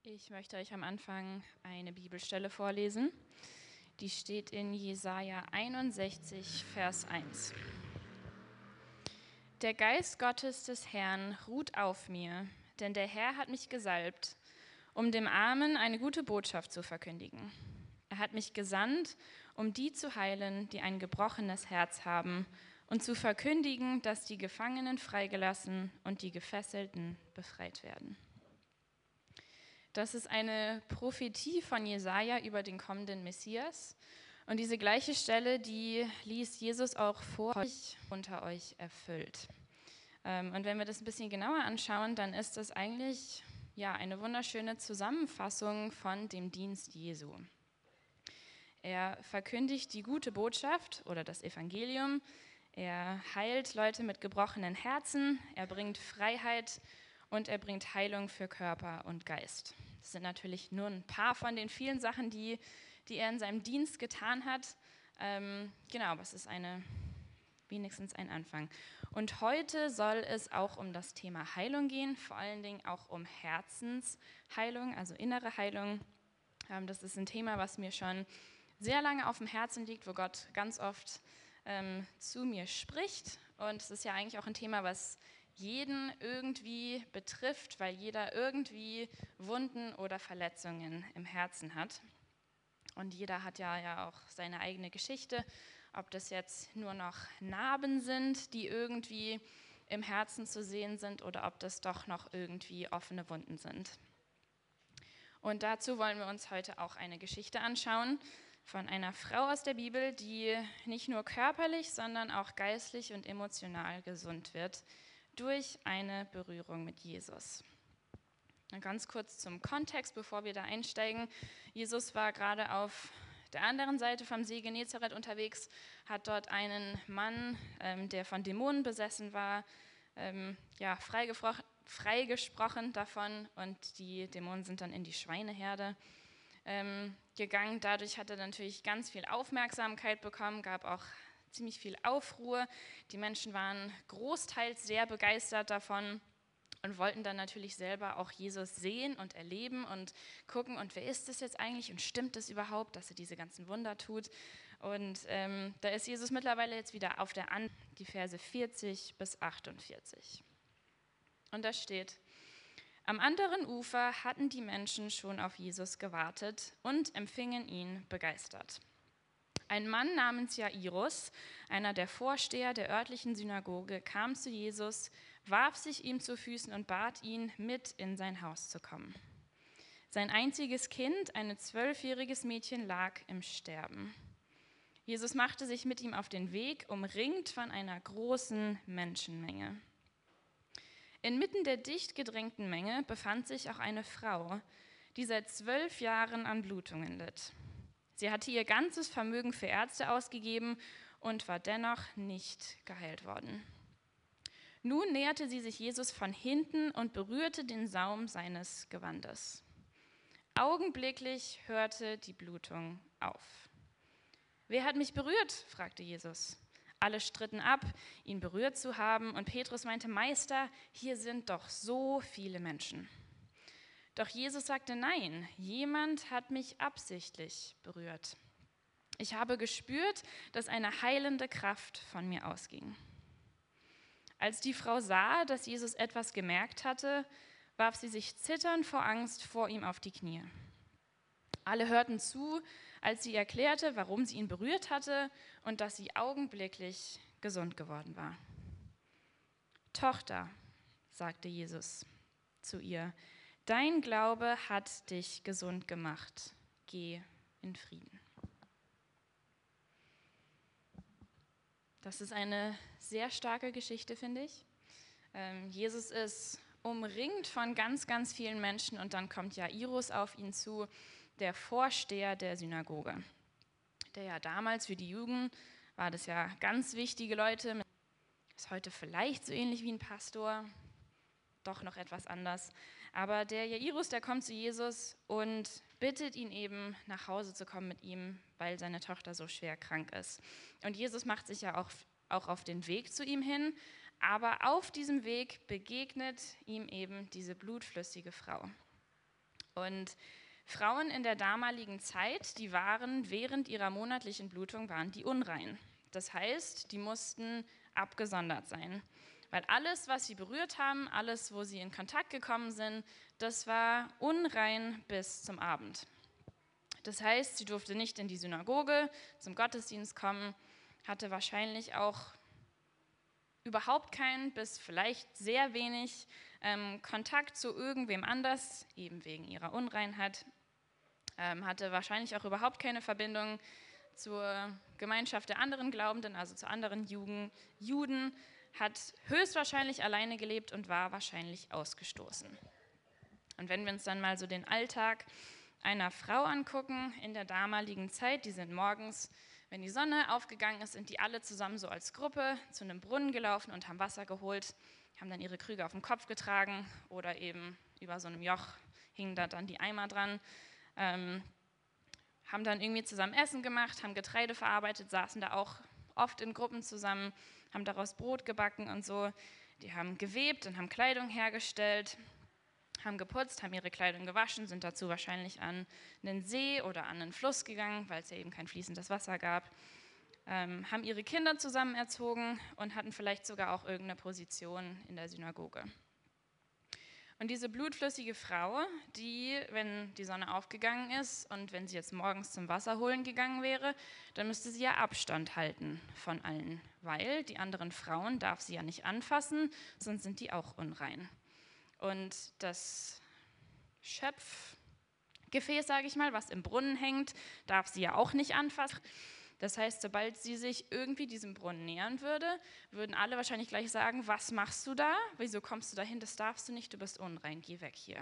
Ich möchte euch am Anfang eine Bibelstelle vorlesen. Die steht in Jesaja 61, Vers 1. Der Geist Gottes des Herrn ruht auf mir, denn der Herr hat mich gesalbt, um dem Armen eine gute Botschaft zu verkündigen. Er hat mich gesandt, um die zu heilen, die ein gebrochenes Herz haben, und zu verkündigen, dass die Gefangenen freigelassen und die Gefesselten befreit werden. Das ist eine Prophetie von Jesaja über den kommenden Messias. Und diese gleiche Stelle, die ließ Jesus auch vor euch unter euch erfüllt. Und wenn wir das ein bisschen genauer anschauen, dann ist das eigentlich eine wunderschöne Zusammenfassung von dem Dienst Jesu. Er verkündigt die gute Botschaft oder das Evangelium. Er heilt Leute mit gebrochenen Herzen. Er bringt Freiheit und er bringt Heilung für Körper und Geist. Das sind natürlich nur ein paar von den vielen Sachen, die er in seinem Dienst getan hat. Aber es ist wenigstens ein Anfang. Und heute soll es auch um das Thema Heilung gehen, vor allen Dingen auch um Herzensheilung, also innere Heilung. Das ist ein Thema, was mir schon sehr lange auf dem Herzen liegt, wo Gott ganz oft zu mir spricht. Und es ist ja eigentlich auch ein Thema, was jeden irgendwie betrifft, weil jeder irgendwie Wunden oder Verletzungen im Herzen hat. Und jeder hat ja auch seine eigene Geschichte, ob das jetzt nur noch Narben sind, die irgendwie im Herzen zu sehen sind, oder ob das doch noch irgendwie offene Wunden sind. Und dazu wollen wir uns heute auch eine Geschichte anschauen von einer Frau aus der Bibel, die nicht nur körperlich, sondern auch geistlich und emotional gesund wird durch eine Berührung mit Jesus. Und ganz kurz zum Kontext, bevor wir da einsteigen. Jesus war gerade auf der anderen Seite vom See Genezareth unterwegs, hat dort einen Mann, der von Dämonen besessen war, freigesprochen davon, und die Dämonen sind dann in die Schweineherde gegangen. Dadurch hat er natürlich ganz viel Aufmerksamkeit bekommen, gab auch ziemlich viel Aufruhr. Die Menschen waren großteils sehr begeistert davon und wollten dann natürlich selber auch Jesus sehen und erleben und gucken, und wer ist das jetzt eigentlich und stimmt es überhaupt, dass er diese ganzen Wunder tut? Und da ist Jesus mittlerweile jetzt wieder auf der die Verse 40 bis 48. Und da steht: Am anderen Ufer hatten die Menschen schon auf Jesus gewartet und empfingen ihn begeistert. Ein Mann namens Jairus, einer der Vorsteher der örtlichen Synagoge, kam zu Jesus, warf sich ihm zu Füßen und bat ihn, mit in sein Haus zu kommen. Sein einziges Kind, ein 12-jähriges Mädchen, lag im Sterben. Jesus machte sich mit ihm auf den Weg, umringt von einer großen Menschenmenge. Inmitten der dicht gedrängten Menge befand sich auch eine Frau, die seit 12 Jahren an Blutungen litt. Sie hatte ihr ganzes Vermögen für Ärzte ausgegeben und war dennoch nicht geheilt worden. Nun näherte sie sich Jesus von hinten und berührte den Saum seines Gewandes. Augenblicklich hörte die Blutung auf. »Wer hat mich berührt?« fragte Jesus. Alle stritten ab, ihn berührt zu haben, und Petrus meinte: »Meister, hier sind doch so viele Menschen.« Doch Jesus sagte: »Nein, jemand hat mich absichtlich berührt. Ich habe gespürt, dass eine heilende Kraft von mir ausging.« Als die Frau sah, dass Jesus etwas gemerkt hatte, warf sie sich zitternd vor Angst vor ihm auf die Knie. Alle hörten zu, als sie erklärte, warum sie ihn berührt hatte und dass sie augenblicklich gesund geworden war. »Tochter«, sagte Jesus zu ihr, »dein Glaube hat dich gesund gemacht. Geh in Frieden.« Das ist eine sehr starke Geschichte, finde ich. Jesus ist umringt von ganz, ganz vielen Menschen, und dann kommt Jairus auf ihn zu, der Vorsteher der Synagoge. Der ja damals für die Juden war das ja ganz wichtige Leute. Ist heute vielleicht so ähnlich wie ein Pastor, doch noch etwas anders. Aber der Jairus, der kommt zu Jesus und bittet ihn eben, nach Hause zu kommen mit ihm, weil seine Tochter so schwer krank ist. Und Jesus macht sich ja auch auf den Weg zu ihm hin, aber auf diesem Weg begegnet ihm eben diese blutflüssige Frau. Und Frauen in der damaligen Zeit, die waren während ihrer monatlichen Blutung, waren die unrein. Das heißt, die mussten abgesondert sein. Weil alles, was sie berührt haben, alles, wo sie in Kontakt gekommen sind, das war unrein bis zum Abend. Das heißt, sie durfte nicht in die Synagoge zum Gottesdienst kommen, hatte wahrscheinlich auch überhaupt keinen bis vielleicht sehr wenig Kontakt zu irgendwem anders, eben wegen ihrer Unreinheit, hatte wahrscheinlich auch überhaupt keine Verbindung zur Gemeinschaft der anderen Glaubenden, also zu anderen Juden, hat höchstwahrscheinlich alleine gelebt und war wahrscheinlich ausgestoßen. Und wenn wir uns dann mal so den Alltag einer Frau angucken in der damaligen Zeit, die sind morgens, wenn die Sonne aufgegangen ist, sind die alle zusammen so als Gruppe zu einem Brunnen gelaufen und haben Wasser geholt, haben dann ihre Krüge auf dem Kopf getragen oder eben über so einem Joch hingen da dann die Eimer dran, haben dann irgendwie zusammen Essen gemacht, haben Getreide verarbeitet, saßen da auch oft in Gruppen zusammen, haben daraus Brot gebacken und so. Die haben gewebt und haben Kleidung hergestellt, haben geputzt, haben ihre Kleidung gewaschen, sind dazu wahrscheinlich an einen See oder an einen Fluss gegangen, weil es ja eben kein fließendes Wasser gab, haben ihre Kinder zusammen erzogen und hatten vielleicht sogar auch irgendeine Position in der Synagoge. Und diese blutflüssige Frau, die, wenn die Sonne aufgegangen ist und wenn sie jetzt morgens zum Wasser holen gegangen wäre, dann müsste sie ja Abstand halten von allen, weil die anderen Frauen darf sie ja nicht anfassen, sonst sind die auch unrein. Und das Schöpfgefäß, sage ich mal, was im Brunnen hängt, darf sie ja auch nicht anfassen. Das heißt, sobald sie sich irgendwie diesem Brunnen nähern würde, würden alle wahrscheinlich gleich sagen, was machst du da? Wieso kommst du dahin? Das darfst du nicht, du bist unrein, geh weg hier.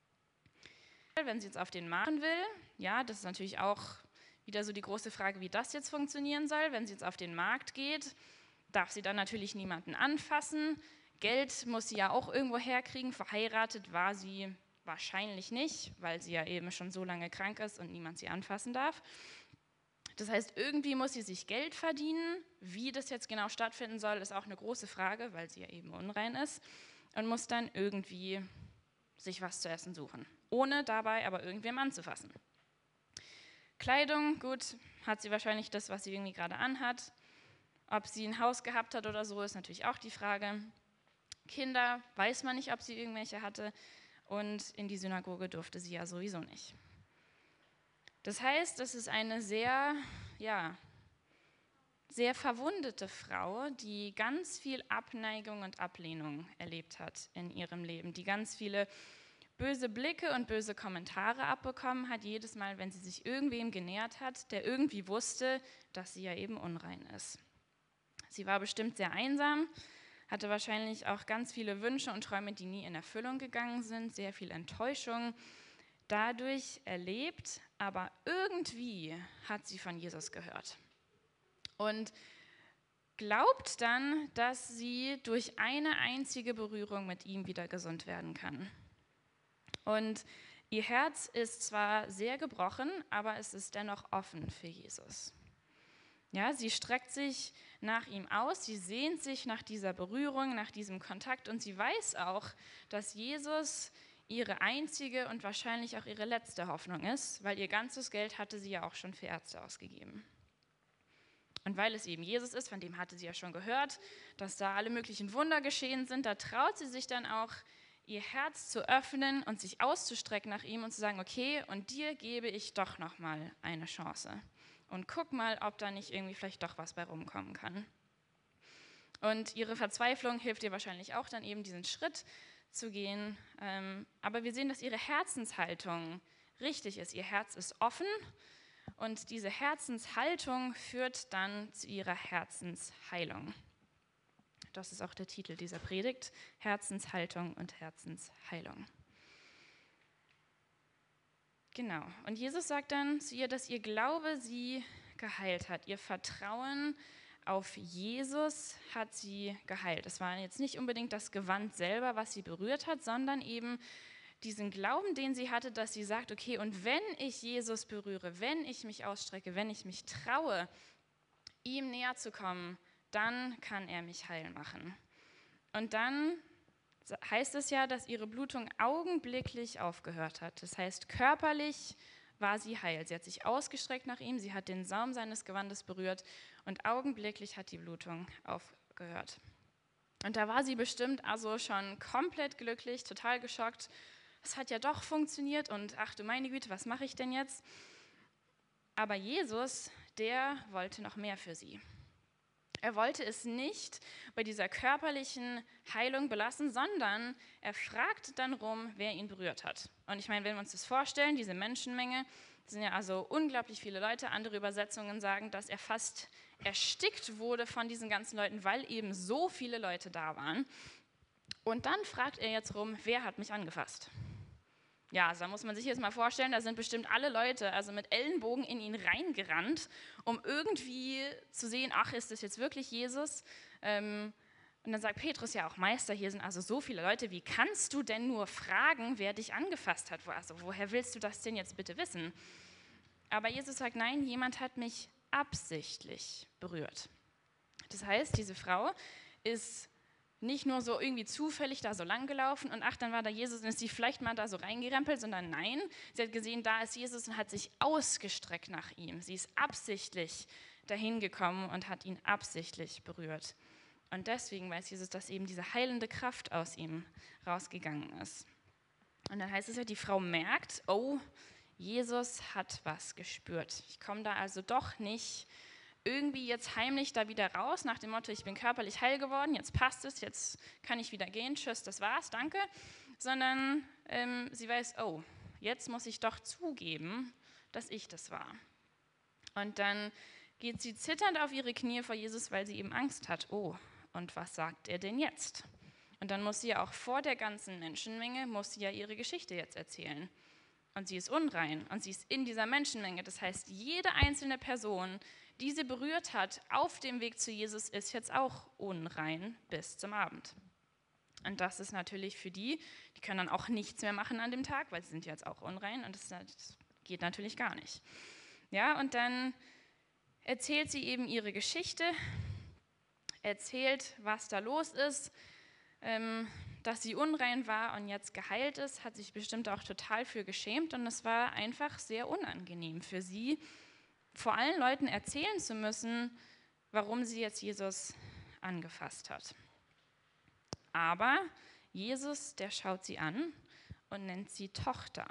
Wenn sie jetzt auf den Markt will, ja, das ist natürlich auch wieder so die große Frage, wie das jetzt funktionieren soll. Wenn sie jetzt auf den Markt geht, darf sie dann natürlich niemanden anfassen. Geld muss sie ja auch irgendwo herkriegen. Verheiratet war sie wahrscheinlich nicht, weil sie ja eben schon so lange krank ist und niemand sie anfassen darf. Das heißt, irgendwie muss sie sich Geld verdienen. Wie das jetzt genau stattfinden soll, ist auch eine große Frage, weil sie ja eben unrein ist. Und muss dann irgendwie sich was zu essen suchen, ohne dabei aber irgendwem anzufassen. Kleidung, gut, hat sie wahrscheinlich das, was sie irgendwie gerade anhat. Ob sie ein Haus gehabt hat oder so, ist natürlich auch die Frage. Kinder, weiß man nicht, ob sie irgendwelche hatte. Und in die Synagoge durfte sie ja sowieso nicht. Das heißt, es ist eine sehr verwundete Frau, die ganz viel Abneigung und Ablehnung erlebt hat in ihrem Leben, die ganz viele böse Blicke und böse Kommentare abbekommen hat, jedes Mal, wenn sie sich irgendwem genähert hat, der irgendwie wusste, dass sie ja eben unrein ist. Sie war bestimmt sehr einsam, hatte wahrscheinlich auch ganz viele Wünsche und Träume, die nie in Erfüllung gegangen sind, sehr viel Enttäuschung dadurch erlebt, aber irgendwie hat sie von Jesus gehört und glaubt dann, dass sie durch eine einzige Berührung mit ihm wieder gesund werden kann. Und ihr Herz ist zwar sehr gebrochen, aber es ist dennoch offen für Jesus. Ja, sie streckt sich nach ihm aus, sie sehnt sich nach dieser Berührung, nach diesem Kontakt und sie weiß auch, dass Jesus ihre einzige und wahrscheinlich auch ihre letzte Hoffnung ist, weil ihr ganzes Geld hatte sie ja auch schon für Ärzte ausgegeben. Und weil es eben Jesus ist, von dem hatte sie ja schon gehört, dass da alle möglichen Wunder geschehen sind, da traut sie sich dann auch, ihr Herz zu öffnen und sich auszustrecken nach ihm und zu sagen, okay, und dir gebe ich doch nochmal eine Chance. Und guck mal, ob da nicht irgendwie vielleicht doch was bei rumkommen kann. Und ihre Verzweiflung hilft ihr wahrscheinlich auch dann eben diesen Schritt zu gehen. Aber wir sehen, dass ihre Herzenshaltung richtig ist. Ihr Herz ist offen und diese Herzenshaltung führt dann zu ihrer Herzensheilung. Das ist auch der Titel dieser Predigt, Herzenshaltung und Herzensheilung. Genau, und Jesus sagt dann zu ihr, dass ihr Glaube sie geheilt hat. Ihr Vertrauen auf Jesus hat sie geheilt. Es war jetzt nicht unbedingt das Gewand selber, was sie berührt hat, sondern eben diesen Glauben, den sie hatte, dass sie sagt, okay, und wenn ich Jesus berühre, wenn ich mich ausstrecke, wenn ich mich traue, ihm näher zu kommen, dann kann er mich heil machen. Und dann heißt es ja, dass ihre Blutung augenblicklich aufgehört hat. Das heißt, körperlich war sie heil. Sie hat sich ausgestreckt nach ihm, sie hat den Saum seines Gewandes berührt und augenblicklich hat die Blutung aufgehört. Und da war sie bestimmt also schon komplett glücklich, total geschockt. Es hat ja doch funktioniert und ach du meine Güte, was mache ich denn jetzt? Aber Jesus, der wollte noch mehr für sie. Er wollte es nicht bei dieser körperlichen Heilung belassen, sondern er fragt dann rum, wer ihn berührt hat. Und ich meine, wenn wir uns das vorstellen, diese Menschenmenge, das sind ja also unglaublich viele Leute. Andere Übersetzungen sagen, dass er fast erstickt wurde von diesen ganzen Leuten, weil eben so viele Leute da waren. Und dann fragt er jetzt rum, wer hat mich angefasst? Ja, also da muss man sich jetzt mal vorstellen, da sind bestimmt alle Leute, also mit Ellenbogen in ihn reingerannt, um irgendwie zu sehen, ach, ist das jetzt wirklich Jesus? Und dann sagt Petrus ja auch, Meister, hier sind also so viele Leute, wie kannst du denn nur fragen, wer dich angefasst hat? Also woher willst du das denn jetzt bitte wissen? Aber Jesus sagt, nein, jemand hat mich absichtlich berührt. Das heißt, diese Frau ist nicht nur so irgendwie zufällig da so lang gelaufen und ach, dann war da Jesus und ist sie vielleicht mal da so reingerempelt, sondern nein, sie hat gesehen, da ist Jesus und hat sich ausgestreckt nach ihm. Sie ist absichtlich dahin gekommen und hat ihn absichtlich berührt. Und deswegen weiß Jesus, dass eben diese heilende Kraft aus ihm rausgegangen ist. Und dann heißt es ja, die Frau merkt, oh, Jesus hat was gespürt. Ich komme da also doch nicht irgendwie jetzt heimlich da wieder raus, nach dem Motto, ich bin körperlich heil geworden, jetzt passt es, jetzt kann ich wieder gehen, tschüss, das war's, danke. Sondern sie weiß, oh, jetzt muss ich doch zugeben, dass ich das war. Und dann geht sie zitternd auf ihre Knie vor Jesus, weil sie eben Angst hat. Oh, und was sagt er denn jetzt? Und dann muss sie ja auch vor der ganzen Menschenmenge, muss sie ja ihre Geschichte jetzt erzählen. Und sie ist unrein und sie ist in dieser Menschenmenge. Das heißt, jede einzelne Person, die sie berührt hat auf dem Weg zu Jesus, ist jetzt auch unrein bis zum Abend. Und das ist natürlich für die können dann auch nichts mehr machen an dem Tag, weil sie sind jetzt auch unrein und das geht natürlich gar nicht. Ja, und dann erzählt sie eben ihre Geschichte, erzählt, was da los ist, dass sie unrein war und jetzt geheilt ist, hat sich bestimmt auch total für geschämt und es war einfach sehr unangenehm für sie, vor allen Leuten erzählen zu müssen, warum sie jetzt Jesus angefasst hat. Aber Jesus, der schaut sie an und nennt sie Tochter.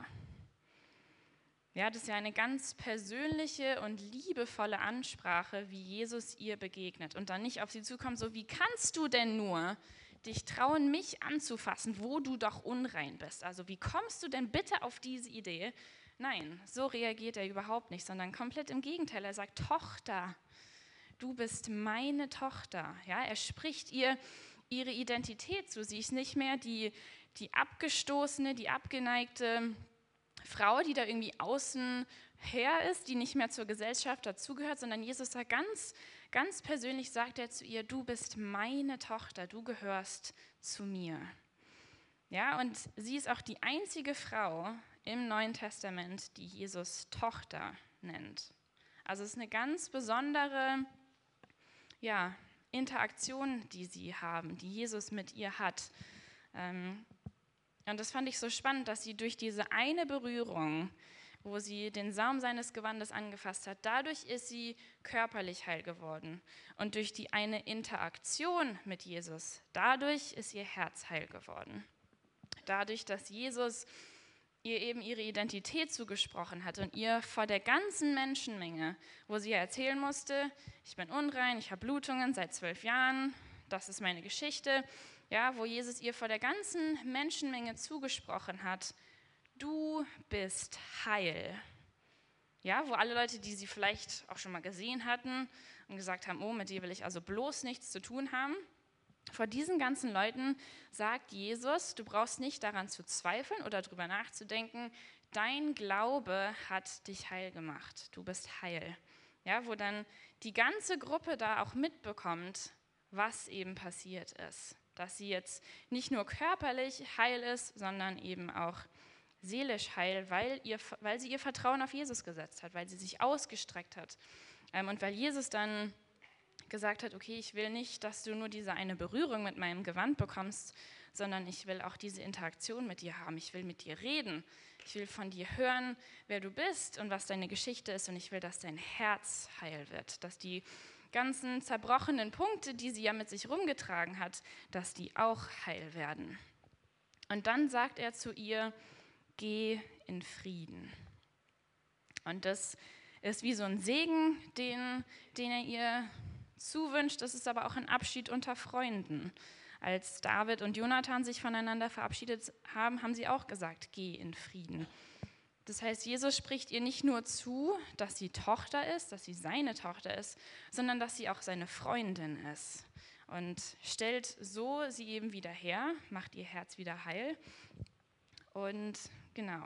Ja, das ist ja eine ganz persönliche und liebevolle Ansprache, wie Jesus ihr begegnet und dann nicht auf sie zukommt, so wie kannst du denn nur dich trauen, mich anzufassen, wo du doch unrein bist. Also wie kommst du denn bitte auf diese Idee? Nein, so reagiert er überhaupt nicht, sondern komplett im Gegenteil. Er sagt, Tochter, du bist meine Tochter. Ja, er spricht ihr ihre Identität zu. Sie ist nicht mehr die abgestoßene, die abgeneigte Frau, die da irgendwie außen her ist, die nicht mehr zur Gesellschaft dazugehört, sondern Jesus sagt ganz persönlich, sagt er zu ihr, du bist meine Tochter, du gehörst zu mir. Ja, und sie ist auch die einzige Frau im Neuen Testament, die Jesus Tochter nennt. Also es ist eine ganz besondere Interaktion, die sie haben, die Jesus mit ihr hat. Und das fand ich so spannend, dass sie durch diese eine Berührung, wo sie den Saum seines Gewandes angefasst hat, dadurch ist sie körperlich heil geworden. Und durch die eine Interaktion mit Jesus, dadurch ist ihr Herz heil geworden. Dadurch, dass Jesus ihr eben ihre Identität zugesprochen hat und ihr vor der ganzen Menschenmenge, wo sie erzählen musste, ich bin unrein, ich habe Blutungen seit 12 Jahren, das ist meine Geschichte, ja, wo Jesus ihr vor der ganzen Menschenmenge zugesprochen hat, du bist heil. Ja, wo alle Leute, die sie vielleicht auch schon mal gesehen hatten und gesagt haben, oh, mit dir will ich also bloß nichts zu tun haben, vor diesen ganzen Leuten sagt Jesus, du brauchst nicht daran zu zweifeln oder darüber nachzudenken, dein Glaube hat dich heil gemacht, du bist heil. Ja, wo dann die ganze Gruppe da auch mitbekommt, was eben passiert ist. Dass sie jetzt nicht nur körperlich heil ist, sondern eben auch seelisch heil, weil sie ihr Vertrauen auf Jesus gesetzt hat, weil sie sich ausgestreckt hat. Und weil Jesus dann gesagt hat, okay, ich will nicht, dass du nur diese eine Berührung mit meinem Gewand bekommst, sondern ich will auch diese Interaktion mit dir haben. Ich will mit dir reden. Ich will von dir hören, wer du bist und was deine Geschichte ist. Und ich will, dass dein Herz heil wird, dass die ganzen zerbrochenen Punkte, die sie ja mit sich rumgetragen hat, dass die auch heil werden. Und dann sagt er zu ihr, geh in Frieden. Und das ist wie so ein Segen, den er ihr zuwünscht. Das ist aber auch ein Abschied unter Freunden. Als David und Jonathan sich voneinander verabschiedet haben, haben sie auch gesagt, geh in Frieden. Das heißt, Jesus spricht ihr nicht nur zu, dass sie Tochter ist, dass sie seine Tochter ist, sondern dass sie auch seine Freundin ist. Und stellt so sie eben wieder her, macht ihr Herz wieder heil. Und genau.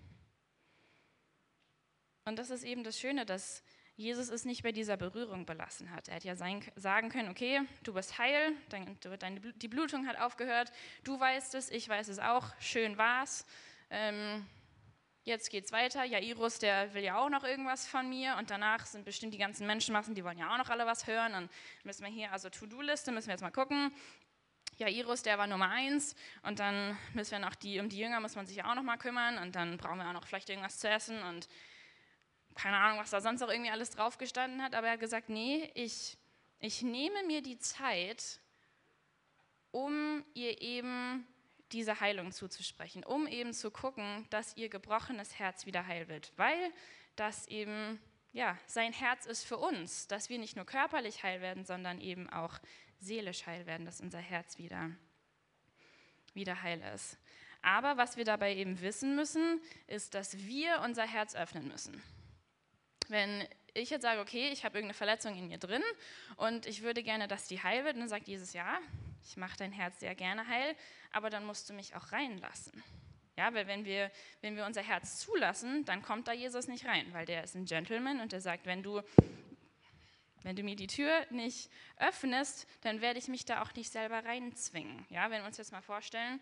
Und das ist eben das Schöne, dass Jesus es nicht bei dieser Berührung belassen hat. Er hätte ja sagen können, okay, du bist heil, die Blutung hat aufgehört, du weißt es, ich weiß es auch, schön war's. Jetzt geht's weiter, Jairus, der will ja auch noch irgendwas von mir und danach sind bestimmt die ganzen Menschenmassen, die wollen ja auch noch alle was hören und müssen wir hier, also To-Do-Liste, müssen wir jetzt mal gucken. Jairus, der war Nummer 1 und dann müssen wir noch um die Jünger muss man sich ja auch noch mal kümmern und dann brauchen wir auch noch vielleicht irgendwas zu essen und keine Ahnung, was da sonst auch irgendwie alles drauf gestanden hat, aber er hat gesagt, nee, ich nehme mir die Zeit, um ihr eben diese Heilung zuzusprechen, um eben zu gucken, dass ihr gebrochenes Herz wieder heil wird, weil das eben, ja, sein Herz ist für uns, dass wir nicht nur körperlich heil werden, sondern eben auch seelisch heil werden, dass unser Herz wieder heil ist. Aber was wir dabei eben wissen müssen, ist, dass wir unser Herz öffnen müssen. Wenn ich jetzt sage, okay, ich habe irgendeine Verletzung in mir drin und ich würde gerne, dass die heil wird, dann sagt Jesus, ja, ich mache dein Herz sehr gerne heil, aber dann musst du mich auch reinlassen. Ja, weil wenn wir unser Herz zulassen, dann kommt da Jesus nicht rein, weil der ist ein Gentleman und der sagt, wenn du mir die Tür nicht öffnest, dann werde ich mich da auch nicht selber reinzwingen. Ja, wenn wir uns jetzt mal vorstellen,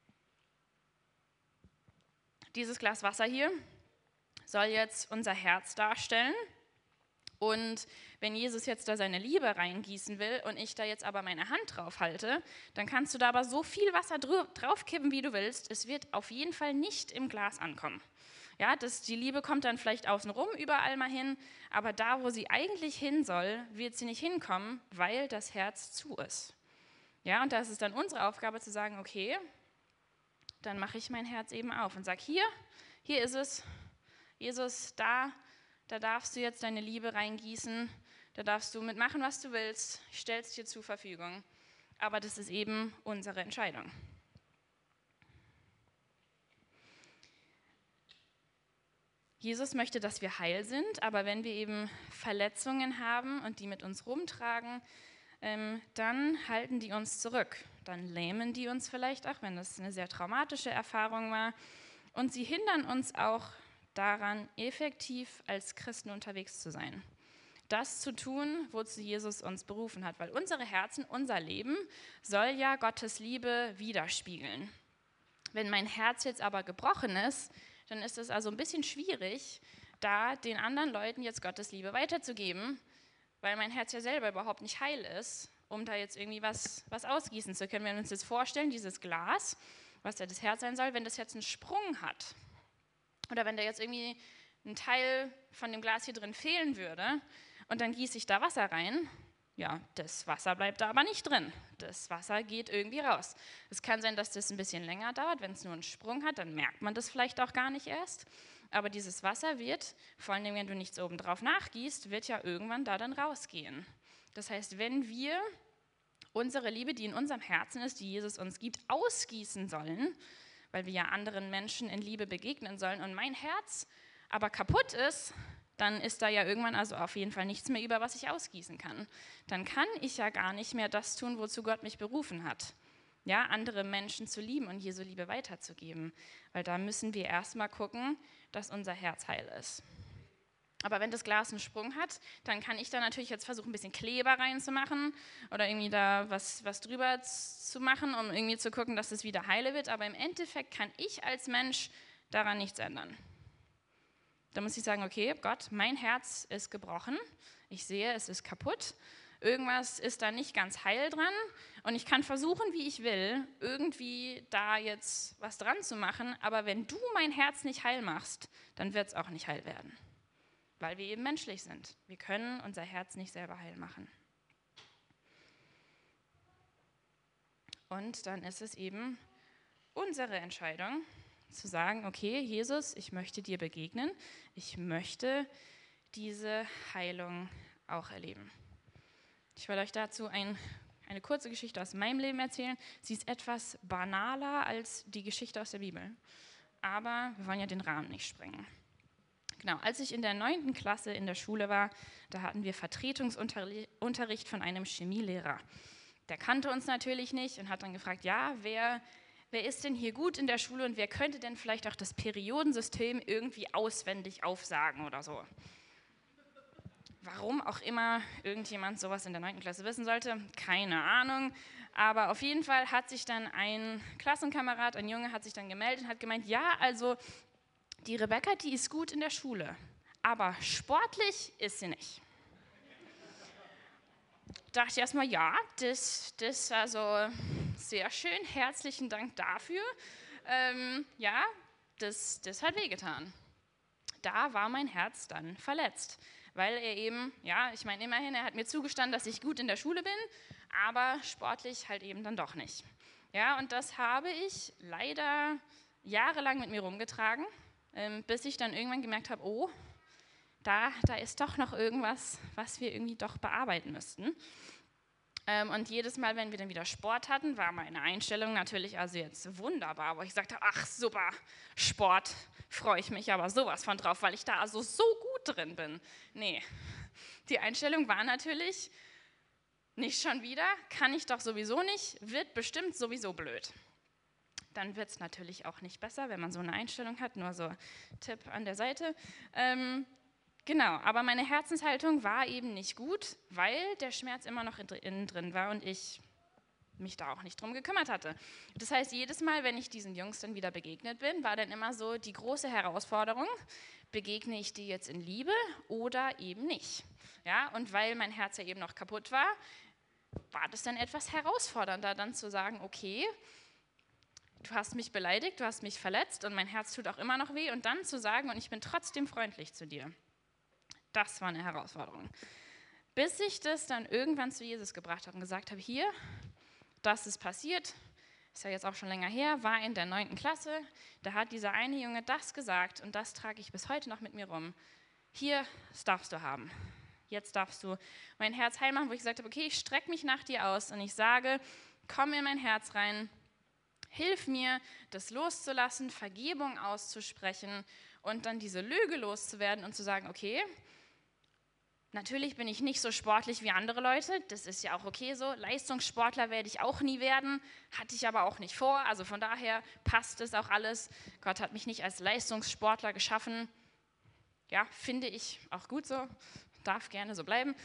dieses Glas Wasser hier soll jetzt unser Herz darstellen. Und wenn Jesus jetzt da seine Liebe reingießen will und ich da jetzt aber meine Hand drauf halte, dann kannst du da aber so viel Wasser draufkippen, wie du willst. Es wird auf jeden Fall nicht im Glas ankommen. Ja, die Liebe kommt dann vielleicht außenrum überall mal hin, aber da, wo sie eigentlich hin soll, wird sie nicht hinkommen, weil das Herz zu ist. Ja, und da ist es dann unsere Aufgabe zu sagen, okay, dann mache ich mein Herz eben auf und sage, hier ist es. Jesus, da darfst du jetzt deine Liebe reingießen, da darfst du mitmachen, was du willst, ich stelle es dir zur Verfügung. Aber das ist eben unsere Entscheidung. Jesus möchte, dass wir heil sind, aber wenn wir eben Verletzungen haben und die mit uns rumtragen, dann halten die uns zurück. Dann lähmen die uns vielleicht auch, wenn das eine sehr traumatische Erfahrung war. Und sie hindern uns auch daran, effektiv als Christen unterwegs zu sein. Das zu tun, wozu Jesus uns berufen hat, weil unsere Herzen, unser Leben soll ja Gottes Liebe widerspiegeln. Wenn mein Herz jetzt aber gebrochen ist, dann ist es also ein bisschen schwierig, da den anderen Leuten jetzt Gottes Liebe weiterzugeben, weil mein Herz ja selber überhaupt nicht heil ist, um da jetzt irgendwie was ausgießen zu können. Wenn wir uns jetzt vorstellen, dieses Glas, was ja das Herz sein soll, wenn das jetzt einen Sprung hat, oder wenn da jetzt irgendwie ein Teil von dem Glas hier drin fehlen würde und dann gieße ich da Wasser rein, ja, das Wasser bleibt da aber nicht drin. Das Wasser geht irgendwie raus. Es kann sein, dass das ein bisschen länger dauert. Wenn es nur einen Sprung hat, dann merkt man das vielleicht auch gar nicht erst. Aber dieses Wasser wird, vor allem wenn du nichts obendrauf nachgießt, wird ja irgendwann da dann rausgehen. Das heißt, wenn wir unsere Liebe, die in unserem Herzen ist, die Jesus uns gibt, ausgießen sollen, weil wir ja anderen Menschen in Liebe begegnen sollen und mein Herz aber kaputt ist, dann ist da ja irgendwann also auf jeden Fall nichts mehr über, was ich ausgießen kann. Dann kann ich ja gar nicht mehr das tun, wozu Gott mich berufen hat. Ja, andere Menschen zu lieben und Jesu Liebe weiterzugeben. Weil da müssen wir erstmal gucken, dass unser Herz heil ist. Aber wenn das Glas einen Sprung hat, dann kann ich da natürlich jetzt versuchen, ein bisschen Kleber reinzumachen oder irgendwie da was drüber zu machen, um irgendwie zu gucken, dass es wieder heile wird. Aber im Endeffekt kann ich als Mensch daran nichts ändern. Da muss ich sagen, okay, Gott, mein Herz ist gebrochen. Ich sehe, es ist kaputt. irgendwas ist da nicht ganz heil dran und ich kann versuchen, wie ich will, irgendwie da jetzt was dran zu machen, aber wenn du mein Herz nicht heil machst, dann wird es auch nicht heil werden, weil wir eben menschlich sind. Wir können unser Herz nicht selber heil machen. Und dann ist es eben unsere Entscheidung, zu sagen, okay, Jesus, ich möchte dir begegnen, ich möchte diese Heilung auch erleben. Ich will euch dazu eine kurze Geschichte aus meinem Leben erzählen. Sie ist etwas banaler als die Geschichte aus der Bibel, aber wir wollen ja den Rahmen nicht sprengen. Genau, als ich in der 9. Klasse in der Schule war, da hatten wir Vertretungsunterricht von einem Chemielehrer. Der kannte uns natürlich nicht und hat dann gefragt, ja, wer ist denn hier gut in der Schule und wer könnte denn vielleicht auch das Periodensystem irgendwie auswendig aufsagen oder so. Warum auch immer irgendjemand sowas in der 9. Klasse wissen sollte, keine Ahnung. Aber auf jeden Fall hat sich dann ein Klassenkamerad, ein Junge, hat sich dann gemeldet und hat gemeint, ja, also die Rebecca, die ist gut in der Schule, aber sportlich ist sie nicht. Dachte ich erstmal, ja, das also sehr schön, herzlichen Dank dafür. Ja, das hat wehgetan. Da war mein Herz dann verletzt, weil er eben, ja, ich meine immerhin, er hat mir zugestanden, dass ich gut in der Schule bin, aber sportlich halt eben dann doch nicht. Ja, und das habe ich leider jahrelang mit mir rumgetragen, bis ich dann irgendwann gemerkt habe, oh, da ist doch noch irgendwas, was wir irgendwie doch bearbeiten müssten. Und jedes Mal, wenn wir dann wieder Sport hatten, war meine Einstellung natürlich also jetzt wunderbar, wo ich sagte, ach super, Sport, freue ich mich aber sowas von drauf, weil ich da also so gut drin bin. Nee, die Einstellung war natürlich, nicht schon wieder, kann ich doch sowieso nicht, wird bestimmt sowieso blöd. Dann wird es natürlich auch nicht besser, wenn man so eine Einstellung hat, nur so Tipp an der Seite. Genau, aber meine Herzenshaltung war eben nicht gut, weil der Schmerz immer noch innen drin war und ich mich da auch nicht drum gekümmert hatte. Das heißt, jedes Mal, wenn ich diesen Jungs dann wieder begegnet bin, war dann immer so die große Herausforderung, begegne ich die jetzt in Liebe oder eben nicht. Ja, und weil mein Herz ja eben noch kaputt war das dann etwas herausfordernder, dann zu sagen, okay, du hast mich beleidigt, du hast mich verletzt und mein Herz tut auch immer noch weh und dann zu sagen, und ich bin trotzdem freundlich zu dir. Das war eine Herausforderung. Bis ich das dann irgendwann zu Jesus gebracht habe und gesagt habe, hier, das ist passiert, ist ja jetzt auch schon länger her, war in der 9. Klasse, da hat dieser eine Junge das gesagt und das trage ich bis heute noch mit mir rum. Hier, das darfst du haben. Jetzt darfst du mein Herz heil machen, wo ich gesagt habe, okay, ich strecke mich nach dir aus und ich sage, komm in mein Herz rein, hilf mir, das loszulassen, Vergebung auszusprechen und dann diese Lüge loszuwerden und zu sagen, okay, natürlich bin ich nicht so sportlich wie andere Leute, das ist ja auch okay so. Leistungssportler werde ich auch nie werden, hatte ich aber auch nicht vor. Also von daher passt es auch alles. Gott hat mich nicht als Leistungssportler geschaffen. Ja, finde ich auch gut so, darf gerne so bleiben.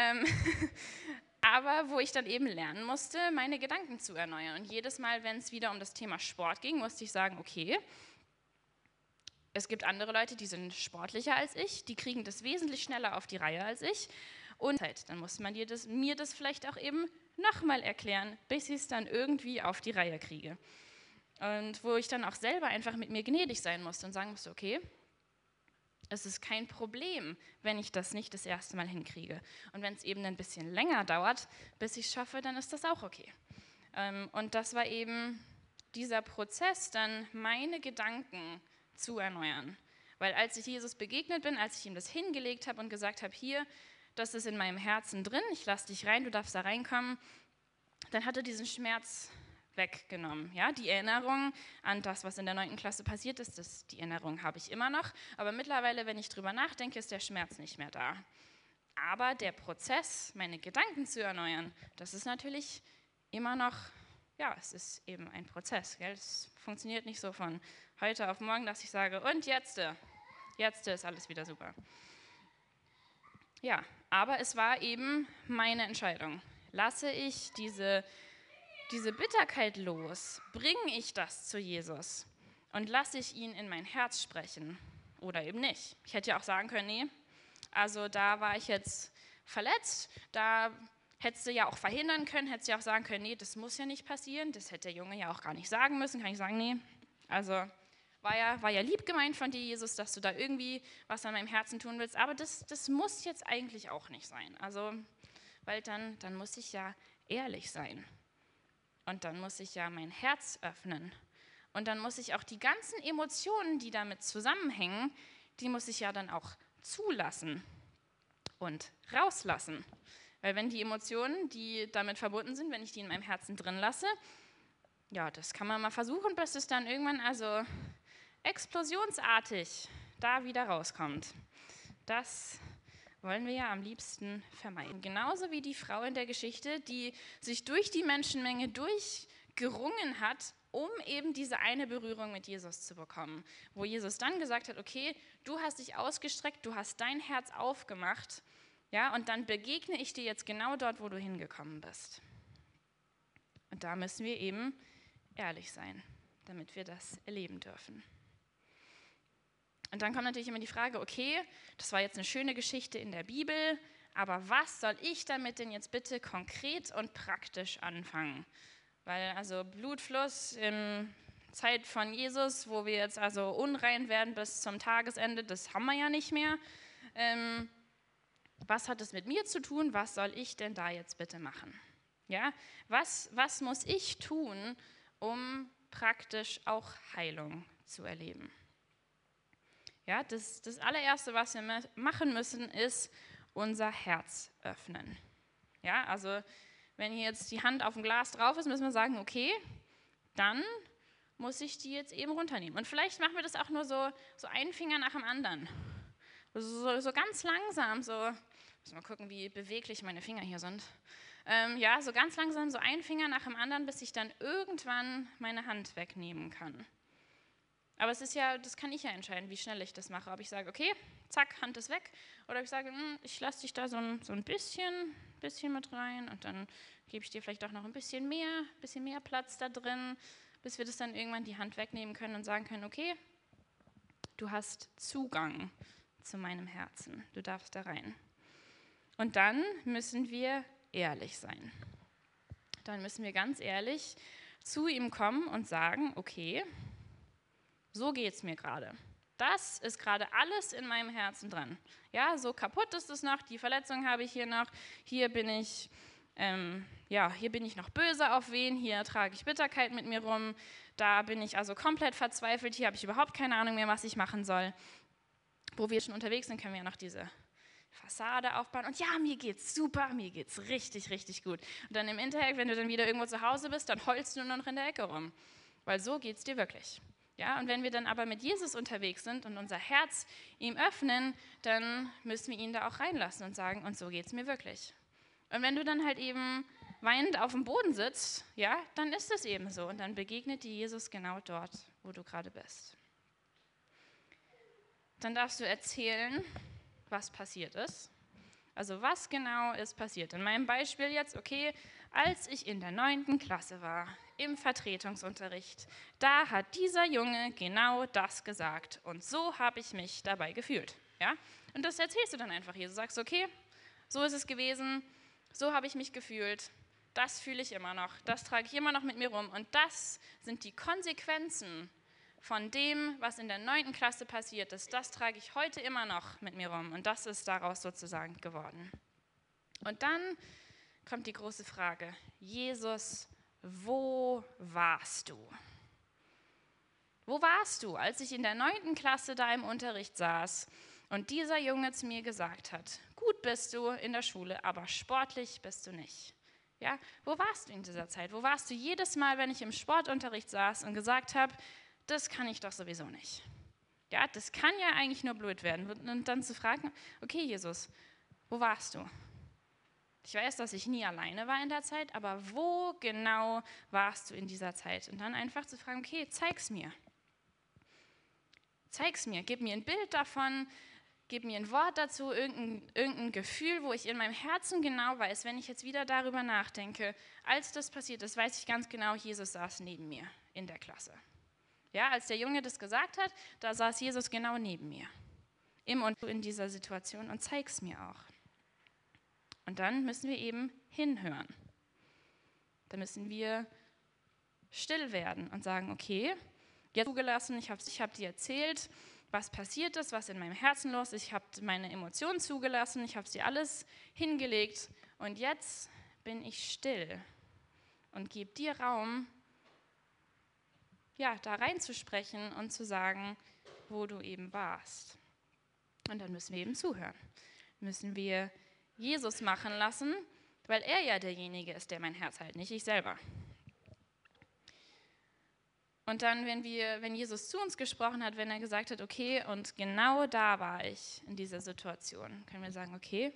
Aber wo ich dann eben lernen musste, meine Gedanken zu erneuern. Und jedes Mal, wenn es wieder um das Thema Sport ging, musste ich sagen, okay, es gibt andere Leute, die sind sportlicher als ich, die kriegen das wesentlich schneller auf die Reihe als ich. Und dann muss man mir das vielleicht auch eben nochmal erklären, bis ich es dann irgendwie auf die Reihe kriege. Und wo ich dann auch selber einfach mit mir gnädig sein musste und sagen musste, okay, es ist kein Problem, wenn ich das nicht das erste Mal hinkriege. Und wenn es eben ein bisschen länger dauert, bis ich es schaffe, dann ist das auch okay. Und das war eben dieser Prozess, dann meine Gedanken zu erneuern. Weil als ich Jesus begegnet bin, als ich ihm das hingelegt habe und gesagt habe, hier, das ist in meinem Herzen drin, ich lasse dich rein, du darfst da reinkommen, dann hat er diesen Schmerz weggenommen. Ja, die Erinnerung an das, was in der 9. Klasse passiert ist, die Erinnerung habe ich immer noch, aber mittlerweile, wenn ich drüber nachdenke, ist der Schmerz nicht mehr da. Aber der Prozess, meine Gedanken zu erneuern, das ist natürlich immer noch, ja, es ist eben ein Prozess. Gell? Es funktioniert nicht so von heute auf morgen, dass ich sage, und jetzt ist alles wieder super. Ja, aber es war eben meine Entscheidung. Lasse ich diese Bitterkeit los, bringe ich das zu Jesus und lasse ich ihn in mein Herz sprechen oder eben nicht. Ich hätte ja auch sagen können, nee, also da war ich jetzt verletzt, da Hättest du ja auch verhindern können, hättest du ja auch sagen können, nee, das muss ja nicht passieren. Das hätte der Junge ja auch gar nicht sagen müssen. Kann ich sagen, nee, also war ja lieb gemeint von dir, Jesus, dass du da irgendwie was an meinem Herzen tun willst. Aber das muss jetzt eigentlich auch nicht sein. Also, weil dann muss ich ja ehrlich sein. Und dann muss ich ja mein Herz öffnen. Und dann muss ich auch die ganzen Emotionen, die damit zusammenhängen, die muss ich ja dann auch zulassen und rauslassen. Weil wenn die Emotionen, die damit verbunden sind, wenn ich die in meinem Herzen drin lasse, ja, das kann man mal versuchen, bis es dann irgendwann also explosionsartig da wieder rauskommt. Das wollen wir ja am liebsten vermeiden. Genauso wie die Frau in der Geschichte, die sich durch die Menschenmenge durchgerungen hat, um eben diese eine Berührung mit Jesus zu bekommen. Wo Jesus dann gesagt hat, okay, du hast dich ausgestreckt, du hast dein Herz aufgemacht, ja, und dann begegne ich dir jetzt genau dort, wo du hingekommen bist. Und da müssen wir eben ehrlich sein, damit wir das erleben dürfen. Und dann kommt natürlich immer die Frage, okay, das war jetzt eine schöne Geschichte in der Bibel, aber was soll ich damit denn jetzt bitte konkret und praktisch anfangen? Weil also Blutfluss in Zeit von Jesus, wo wir jetzt also unrein werden bis zum Tagesende, das haben wir ja nicht mehr. Was hat es mit mir zu tun? Was soll ich denn da jetzt bitte machen? Ja, was muss ich tun, um praktisch auch Heilung zu erleben? Ja, das allererste, was wir machen müssen, ist unser Herz öffnen. Ja, also wenn hier jetzt die Hand auf dem Glas drauf ist, müssen wir sagen, okay, dann muss ich die jetzt eben runternehmen. Und vielleicht machen wir das auch nur so einen Finger nach dem anderen. So ganz langsam, so, müssen wir mal gucken, wie beweglich meine Finger hier sind. Ja, so ganz langsam, so ein Finger nach dem anderen, bis ich dann irgendwann meine Hand wegnehmen kann. Aber es ist ja, das kann ich ja entscheiden, wie schnell ich das mache. Ob ich sage, okay, zack, Hand ist weg. Oder ob ich sage, ich lasse dich da so ein bisschen mit rein und dann gebe ich dir vielleicht auch noch ein bisschen mehr Platz da drin, bis wir das dann irgendwann die Hand wegnehmen können und sagen können, okay, du hast Zugang zu meinem Herzen. Du darfst da rein. Und dann müssen wir ehrlich sein. Dann müssen wir ganz ehrlich zu ihm kommen und sagen, okay, so geht es mir gerade. Das ist gerade alles in meinem Herzen dran. Ja, so kaputt ist es noch, die Verletzung habe ich hier noch, hier bin ich noch böse auf wen, hier trage ich Bitterkeit mit mir rum, da bin ich also komplett verzweifelt, hier habe ich überhaupt keine Ahnung mehr, was ich machen soll. Wo wir schon unterwegs sind, können wir ja noch diese Fassade aufbauen und ja, mir geht's super, mir geht's richtig, richtig gut. Und dann im Endeffekt, wenn du dann wieder irgendwo zu Hause bist, dann heulst du nur noch in der Ecke rum, weil so geht's dir wirklich. Ja, und wenn wir dann aber mit Jesus unterwegs sind und unser Herz ihm öffnen, dann müssen wir ihn da auch reinlassen und sagen, und so geht es mir wirklich. Und wenn du dann halt eben weinend auf dem Boden sitzt, ja, dann ist es eben so. Und dann begegnet dir Jesus genau dort, wo du gerade bist. Dann darfst du erzählen, was passiert ist. Also was genau ist passiert. In meinem Beispiel jetzt, okay, als ich in der 9. Klasse war, im Vertretungsunterricht, da hat dieser Junge genau das gesagt und so habe ich mich dabei gefühlt. Ja? Und das erzählst du dann einfach hier. Du sagst, okay, so ist es gewesen, so habe ich mich gefühlt, das fühle ich immer noch, das trage ich immer noch mit mir rum und das sind die Konsequenzen von dem, was in der 9. Klasse passiert ist, das trage ich heute immer noch mit mir rum und das ist daraus sozusagen geworden. Und dann kommt die große Frage, Jesus, wo warst du? Wo warst du, als ich in der 9. Klasse da im Unterricht saß und dieser Junge zu mir gesagt hat, gut bist du in der Schule, aber sportlich bist du nicht. Ja, wo warst du in dieser Zeit? Wo warst du jedes Mal, wenn ich im Sportunterricht saß und gesagt habe, das kann ich doch sowieso nicht. Ja, das kann ja eigentlich nur blöd werden. Und dann zu fragen, okay, Jesus, wo warst du? Ich weiß, dass ich nie alleine war in der Zeit, aber wo genau warst du in dieser Zeit? Und dann einfach zu fragen, okay, zeig's mir. Zeig's mir, gib mir ein Bild davon, gib mir ein Wort dazu, irgendein Gefühl, wo ich in meinem Herzen genau weiß, wenn ich jetzt wieder darüber nachdenke, als das passiert ist, weiß ich ganz genau, Jesus saß neben mir in der Klasse. Ja, als der Junge das gesagt hat, da saß Jesus genau neben mir. In dieser Situation und zeig's mir auch. Und dann müssen wir eben hinhören. Da müssen wir still werden und sagen, okay, jetzt zugelassen, ich hab dir erzählt, was passiert ist, was in meinem Herzen los ist, ich habe meine Emotionen zugelassen, ich habe sie alles hingelegt und jetzt bin ich still und gebe dir Raum, ja, da reinzusprechen und zu sagen, wo du eben warst. Und dann müssen wir eben zuhören. Müssen wir Jesus machen lassen, weil er ja derjenige ist, der mein Herz hält, nicht ich selber. Und dann, wenn Jesus zu uns gesprochen hat, wenn er gesagt hat, okay, und genau da war ich in dieser Situation, können wir sagen, okay,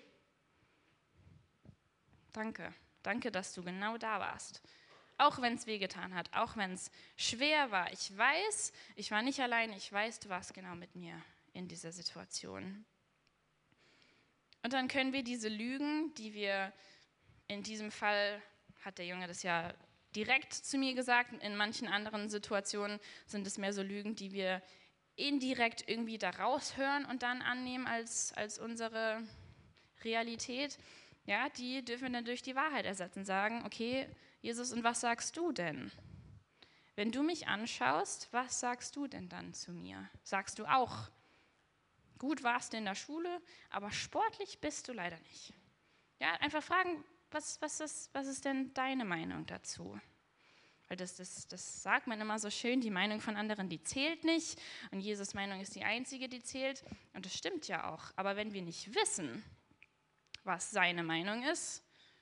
danke, dass du genau da warst. Auch wenn es wehgetan hat, auch wenn es schwer war. Ich weiß, ich war nicht allein, ich weiß, du warst genau mit mir in dieser Situation. Und dann können wir diese Lügen, die wir in diesem Fall, hat der Junge das ja direkt zu mir gesagt, in manchen anderen Situationen sind es mehr so Lügen, die wir indirekt irgendwie da raushören und dann annehmen als unsere Realität. Ja, die dürfen wir dann durch die Wahrheit ersetzen, sagen, okay, Jesus, und was sagst du denn? Wenn du mich anschaust, was sagst du denn dann zu mir? Sagst du auch, gut warst du in der Schule, aber sportlich bist du leider nicht. Ja, einfach fragen, was ist denn deine Meinung dazu? Weil das sagt man immer so schön, die Meinung von anderen, die zählt nicht und Jesus' Meinung ist die einzige, die zählt. Und das stimmt ja auch. Aber wenn wir nicht wissen, was seine Meinung ist,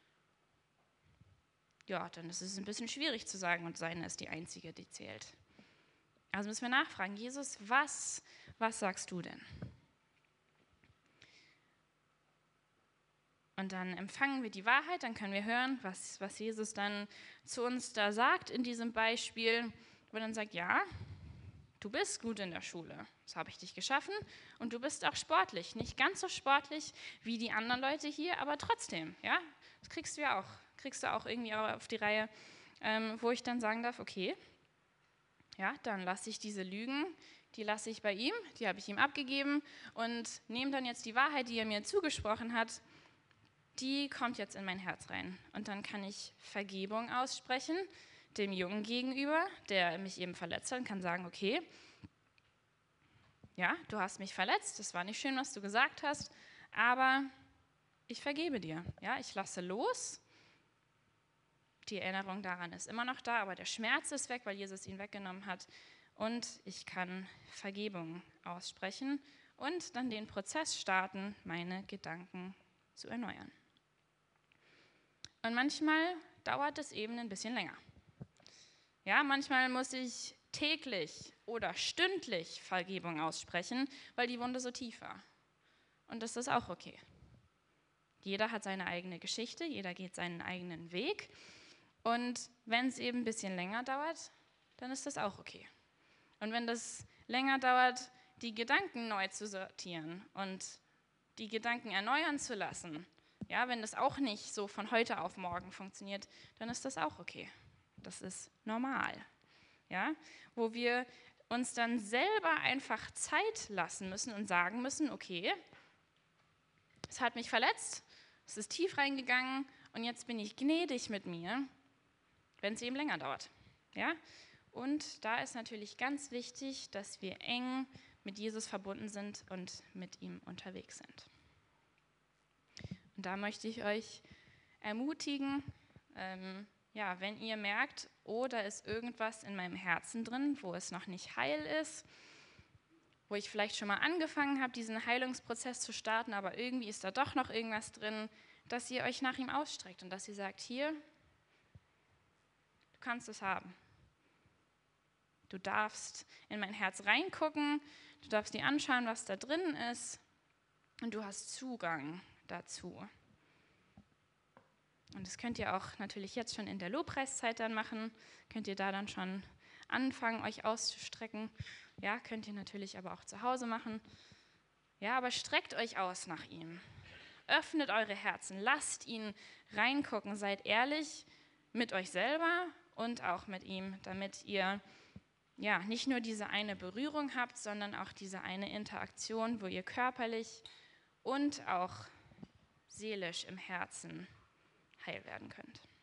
ja, dann ist es ein bisschen schwierig zu sagen, und seine ist die einzige, die zählt. Also müssen wir nachfragen, Jesus, was sagst du denn? Und dann empfangen wir die Wahrheit, dann können wir hören, was Jesus dann zu uns da sagt in diesem Beispiel, wo er dann sagt, ja, du bist gut in der Schule, so habe ich dich geschaffen und du bist auch sportlich, nicht ganz so sportlich wie die anderen Leute hier, aber trotzdem, ja, das kriegst du auch irgendwie auf die Reihe, wo ich dann sagen darf, okay, ja, dann lasse ich diese Lügen, die lasse ich bei ihm, die habe ich ihm abgegeben und nehme dann jetzt die Wahrheit, die er mir zugesprochen hat, die kommt jetzt in mein Herz rein. Und dann kann ich Vergebung aussprechen, dem Jungen gegenüber, der mich eben verletzt hat, und kann sagen, okay, ja, du hast mich verletzt, das war nicht schön, was du gesagt hast, aber ich vergebe dir. Ja, ich lasse los. Die Erinnerung daran ist immer noch da, aber der Schmerz ist weg, weil Jesus ihn weggenommen hat. Und ich kann Vergebung aussprechen und dann den Prozess starten, meine Gedanken zu erneuern. Und manchmal dauert es eben ein bisschen länger. Ja, manchmal muss ich täglich oder stündlich Vergebung aussprechen, weil die Wunde so tief war. Und das ist auch okay. Jeder hat seine eigene Geschichte, jeder geht seinen eigenen Weg. Und wenn es eben ein bisschen länger dauert, dann ist das auch okay. Und wenn das länger dauert, die Gedanken neu zu sortieren und die Gedanken erneuern zu lassen, ja, wenn das auch nicht so von heute auf morgen funktioniert, dann ist das auch okay. Das ist normal. Ja, wo wir uns dann selber einfach Zeit lassen müssen und sagen müssen, okay, es hat mich verletzt, es ist tief reingegangen und jetzt bin ich gnädig mit mir, wenn es eben länger dauert. Ja? Und da ist natürlich ganz wichtig, dass wir eng mit Jesus verbunden sind und mit ihm unterwegs sind. Und da möchte ich euch ermutigen, wenn ihr merkt, oh, da ist irgendwas in meinem Herzen drin, wo es noch nicht heil ist, wo ich vielleicht schon mal angefangen habe, diesen Heilungsprozess zu starten, aber irgendwie ist da doch noch irgendwas drin, dass ihr euch nach ihm ausstreckt und dass ihr sagt, hier, du kannst es haben. Du darfst in mein Herz reingucken, du darfst dir anschauen, was da drin ist und du hast Zugang dazu. Und das könnt ihr auch natürlich jetzt schon in der Lobpreiszeit dann machen, könnt ihr da dann schon anfangen, euch auszustrecken. Ja, könnt ihr natürlich aber auch zu Hause machen. Ja, aber streckt euch aus nach ihm. Öffnet eure Herzen, lasst ihn reingucken, seid ehrlich mit euch selber und auch mit ihm, damit ihr ja nicht nur diese eine Berührung habt, sondern auch diese eine Interaktion, wo ihr körperlich und auch seelisch im Herzen heil werden könnt.